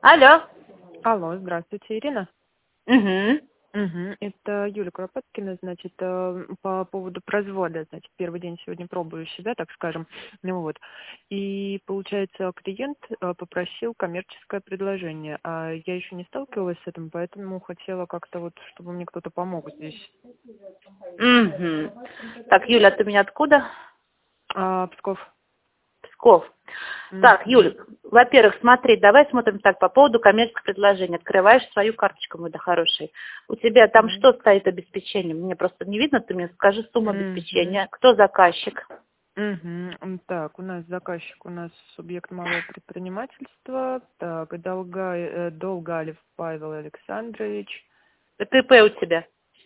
Алло. Алло, здравствуйте, Ирина. Угу. Это Юля Куропаткина, значит, по поводу производа, значит, первый день сегодня пробую себя, так скажем, ну вот. И, получается, клиент попросил коммерческое предложение, а я еще не сталкивалась с этим, поэтому хотела как-то вот, чтобы мне кто-то помог здесь. Угу. Так, Юля, а ты меня откуда? Псков. Псков. Так, Юля, во-первых, смотри, давай смотрим так, по поводу коммерческого предложения. Открываешь свою карточку, мой да хороший. У тебя там что стоит обеспечение? Мне просто не видно, ты мне скажи сумму обеспечения. Кто заказчик? Так, у нас заказчик, у нас субъект малого предпринимательства, так, Долгалев Павел Александрович. Это ИП у тебя?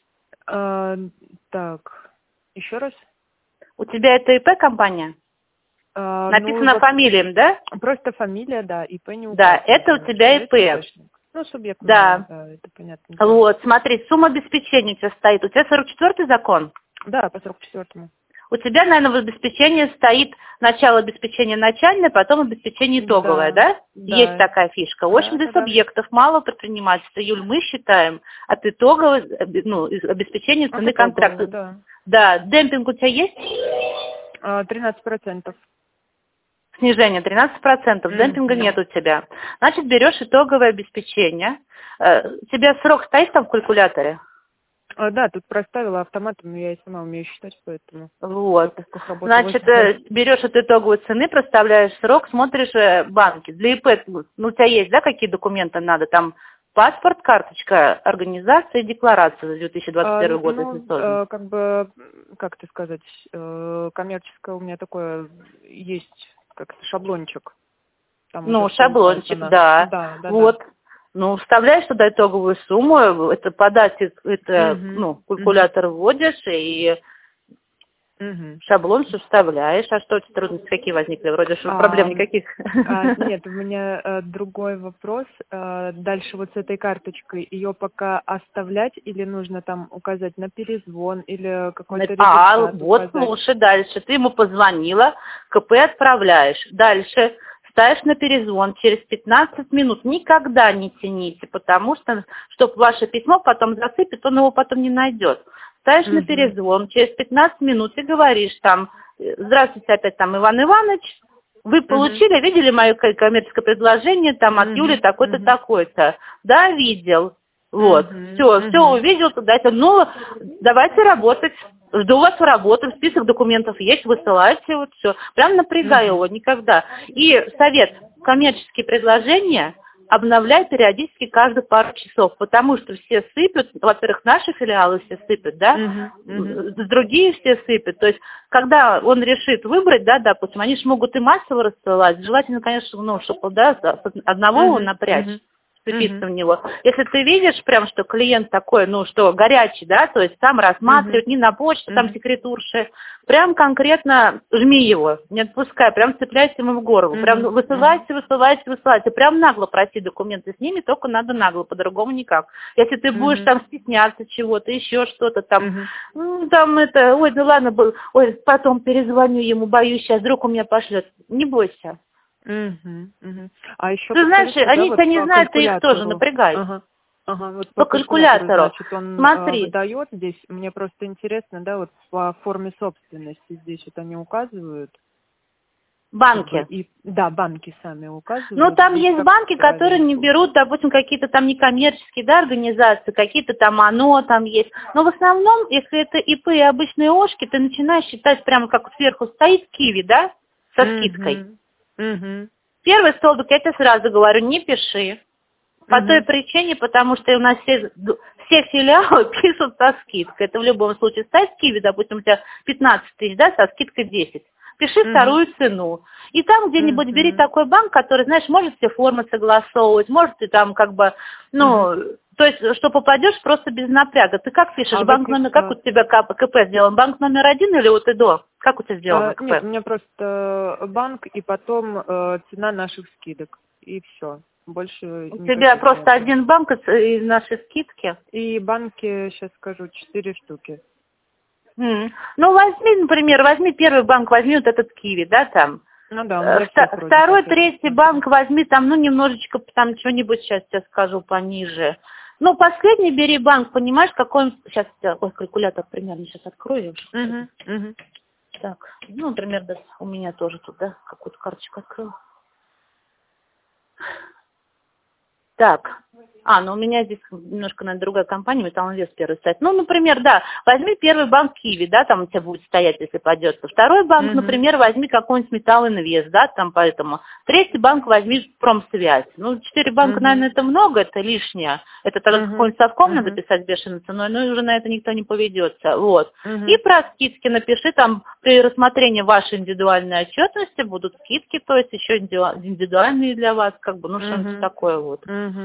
Так, еще раз? У тебя это ИП компания? Написано фамилиям, да? Просто фамилия, да, ИП не указано. Да, это у тебя ИП. Ну, субъект да. Малый, да, это понятно. Вот, смотри, сумма обеспечения у тебя стоит. У тебя 44-й закон? Да, по 44-му. У тебя, наверное, в обеспечении стоит начало обеспечения начальное, потом обеспечение итоговое, да? Есть такая фишка. 80 субъектов малого предпринимательства, Юль, мы считаем от итогового, обеспечения цены контракта. Да, демпинг у тебя есть? 13%. Снижение 13%, демпинга нет у тебя. Значит, берешь итоговое обеспечение. У тебя срок стоит там в калькуляторе? Да, тут проставила автоматом, но я и сама умею считать, поэтому... Вот. Значит, берешь от итоговой цены, проставляешь срок, смотришь банки. Для ИП, у тебя есть, да, какие документы надо? Там паспорт, карточка, организация и декларация за 2021 год, если сложно. Как бы, как это сказать, коммерческое у меня такое есть, как шаблончик. Там шаблончик, да. Вот. Ну, вставляешь туда итоговую сумму, это подать, это, калькулятор вводишь и шаблон все вставляешь. А что у тебя трудности какие возникли? Вроде что проблем никаких. Нет, у меня другой вопрос. Дальше вот с этой карточкой ее пока оставлять или нужно там указать на перезвон или какой-то результат вот слушай дальше. Ты ему позвонила, КП отправляешь. Дальше ставишь на перезвон через 15 минут. Никогда не тяните, потому что, чтобы ваше письмо потом засыпет, он его потом не найдет. Ставишь на перезвон, через 15 минут и говоришь там: здравствуйте, опять там Иван Иванович, вы получили, видели мое коммерческое предложение там от Юли такой-то, такой-то? Да, видел. Вот, все увидел, туда, давайте работать. Жду вас в работу, список документов есть, высылайте, вот все. Прям напрягай его, никогда. И совет: коммерческие предложения обновляй периодически каждые пару часов, потому что все сыпят, во-первых, наши филиалы все сыпят, да, другие все сыпят. То есть, когда он решит выбрать, да, допустим, они же могут и массово рассылать, желательно, конечно, чтобы, да, одного напрячь. В него. Если ты видишь прям, что клиент такой, что горячий, да, то есть сам рассматривает, не на почту, там секретурши, прям конкретно жми его, не отпускай, прям цепляйся ему в горло, прям высылайте, прям нагло проси документы с ними, только надо нагло, по-другому никак. Если ты будешь там стесняться чего-то, еще что-то там, потом перезвоню ему, боюсь, сейчас вдруг у меня пошлет, не бойся. А еще ты знаешь, они-то не знают, ты их тоже напрягай. Вот по калькулятору. Значит, он смотри. Выдает здесь, мне просто интересно, да, вот по форме собственности здесь вот они указывают. Банки. Да, банки сами указывают. Там есть банки, которые не берут, допустим, какие-то там некоммерческие, да, организации, какие-то там ОНО там есть. Но в основном, если это ИП и обычные ОшКи, ты начинаешь считать прямо как сверху стоит Киви, да, со скидкой. Первый столбик, я тебе сразу говорю, не пиши. По той причине, потому что у нас все филиалы пишут со скидкой. Это в любом случае стоит Киви, допустим, у тебя 15 тысяч, да, со скидкой 10. Пиши вторую цену. И там где-нибудь бери такой банк, который, знаешь, может все формы согласовывать, может и там как бы, то есть, что попадешь просто без напряга. Ты как пишешь? Банк номер, как у тебя КП сделан? Банк номер 1 или от и до? Как у тебя сделано КП? Нет, у меня просто банк и потом цена наших скидок. И все. Больше у тебя просто один банк и наши скидки? И банки, сейчас скажу, 4 штуки. Возьми, например, первый банк, возьми вот этот Киви, да, там. Ну да, он для всех вроде Второй, как третий банк возьми, там, ну, немножечко, там, что-нибудь сейчас тебе скажу пониже. Ну, последний бери банк, понимаешь, какой он... Сейчас, ой, калькулятор примерно сейчас открою. Так, ну, например, да, у меня тоже тут, да, какую-то карточку открыл. Так, ну у меня здесь немножко, наверное, другая компания, Металлинвест первый сайт. Ну, например, да, возьми первый банк Киви, да, там у тебя будет стоять, если пойдет. Второй банк, например, возьми какой-нибудь Металлинвест, да, там поэтому. Третий банк возьми Промсвязь. Ну, 4 банка, наверное, это много, это лишнее. Это тогда какой-нибудь совком надо писать бешеной ценой, но уже на это никто не поведется. Вот. И про скидки напиши, там при рассмотрении вашей индивидуальной отчетности будут скидки, то есть еще индивидуальные для вас, как бы, ну, что-нибудь такое вот.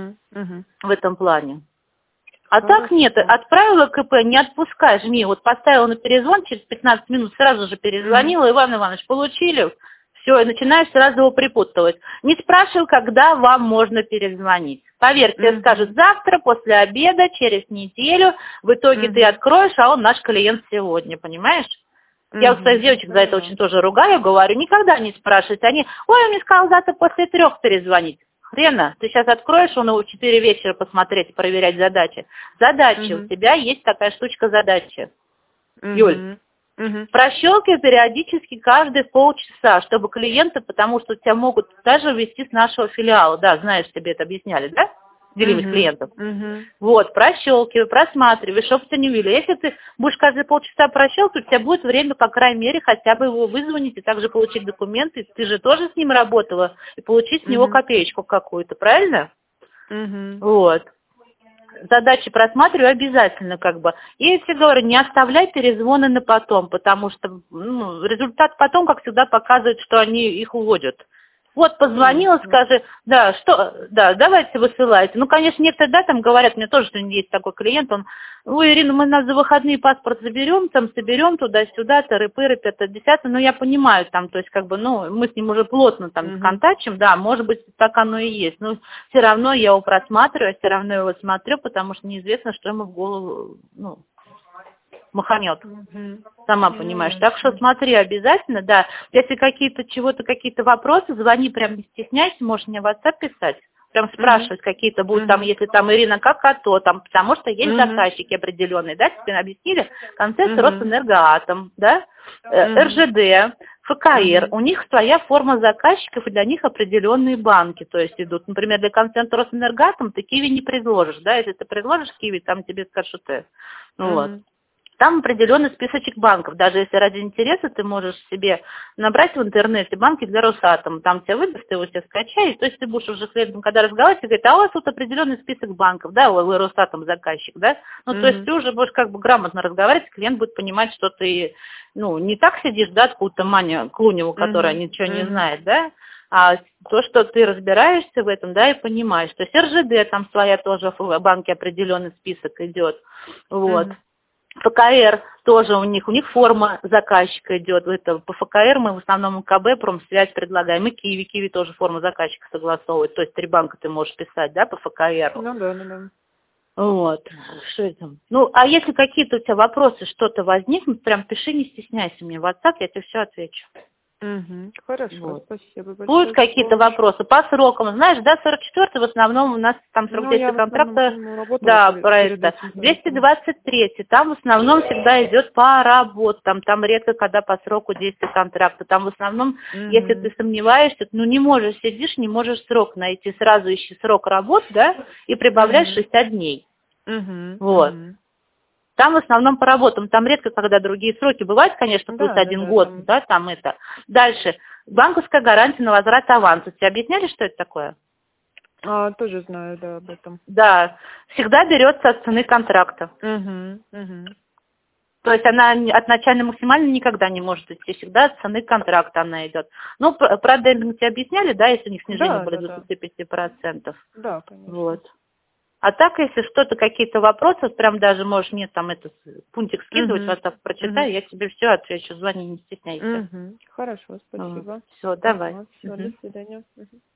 В этом плане. А так нет, отправила КП, не отпускай, жми. Вот поставила на перезвон, через 15 минут сразу же перезвонила, Иван Иванович, получили? Все, и начинаешь сразу его припутывать. Не спрашивай, когда вам можно перезвонить. Поверьте, скажут завтра, после обеда, через неделю. В итоге ты откроешь, а он наш клиент сегодня, понимаешь? Я вот своих девочек за это очень тоже ругаю, говорю, никогда не спрашивайте. Они, ой, он мне сказал завтра после 3 перезвонить. Хрена, ты сейчас откроешь, он его в 4 вечера посмотреть, проверять задачи. Задачи, у тебя есть такая штучка задачи. Юль, прощелкивай периодически каждые полчаса, чтобы клиенты, потому что тебя могут даже ввести с нашего филиала. Да, знаешь, тебе это объясняли, да? Делились клиентов. Вот, прощелкивай, просматривай, чтобы тебя не увидели. Если ты будешь каждые полчаса прощелкивать, у тебя будет время, по крайней мере, хотя бы его вызвонить и также получить документы. Ты же тоже с ним работала, и получить с него копеечку какую-то, правильно? Вот. Задачи просматривай обязательно, как бы. И я тебе говорю, не оставляй перезвоны на потом, потому что результат потом, как всегда, показывает, что они их уводят. Вот позвонила, скажи, да, давайте высылайте. Ну, конечно, некоторые, да, там говорят, мне тоже, что есть такой клиент, он, ой, Ирина, мы нас за выходные паспорт заберем, там, соберем туда-сюда, тыры-пыры, 5-10, ну, я понимаю, там, то есть, как бы, ну, мы с ним уже плотно там контачим, да, может быть, так оно и есть, но все равно я его просматриваю, все равно его смотрю, потому что неизвестно, что ему в голову, ну, маханет. Сама понимаешь. Так что смотри обязательно, да. Если какие-то вопросы, звони, прям не стесняйся, можешь мне в WhatsApp писать. Прям спрашивать какие-то будут там, если там Ирина, как то там, потому что есть заказчики определенные, да, тебе объяснили, концепция Росэнергоатом, да, РЖД, ФКР, у них своя форма заказчиков, и для них определенные банки, то есть идут, например, для концепции Росэнергоатом ты Киви не предложишь, да, если ты предложишь Киви, там тебе скажут, что ты, вот. Там определенный списочек банков. Даже если ради интереса ты можешь себе набрать в интернете банки для Росатома. Там тебя выдаст, ты его себе скачаешь. То есть ты будешь уже следом, когда разговаривать, ты говоришь, а у вас тут определенный список банков, да, вы Росатом заказчик, да? Ну, то есть ты уже будешь как бы грамотно разговаривать, клиент будет понимать, что ты, ну, не так сидишь, да, откуда-то Маня Клунева, которая ничего не знает, да? А то, что ты разбираешься в этом, да, и понимаешь. То есть РЖД, там своя тоже в банке определенный список идет, вот. ФКР тоже у них форма заказчика идет. Это по ФКР мы в основном МКБ, Промсвязь предлагаем. И Киви тоже форма заказчика согласовывает. То есть 3 банка ты можешь писать, да, по ФКР. Ну да. Вот. Что это? Ну, а если какие-то у тебя вопросы, что-то возникнут, прям пиши, не стесняйся мне в WhatsApp, я тебе все отвечу. Хорошо, вот. Спасибо большое. Будут какие-то вопросы по срокам. Знаешь, да, 44-й в основном у нас там срок действия контракта, да, проекта. 223-й, там в основном всегда идет по работам, там редко когда по сроку действия контракта. Там в основном, если ты сомневаешься, ну не можешь, сидишь, не можешь срок найти, сразу ищи срок работ, да, и прибавляешь 60 дней. Вот. Там в основном по работам, там редко, когда другие сроки бывают, конечно, плюс 1 год, да, там это. Дальше, банковская гарантия на возврат аванса. Тебе объясняли, что это такое? Тоже знаю, да, об этом. Да, всегда берется от цены контракта. То есть она от начальной максимальной никогда не может идти, всегда от цены контракта она идет. Ну, про демпинг тебе объясняли, да, если у них снижение было 25%? Да, конечно. Вот. А так, если что-то, какие-то вопросы, прям даже можешь мне там этот пунктик скидывать, WhatsApp прочитай, я тебе все отвечу, звони, не стесняйся. Хорошо, спасибо. Все, давай. Все, до свидания.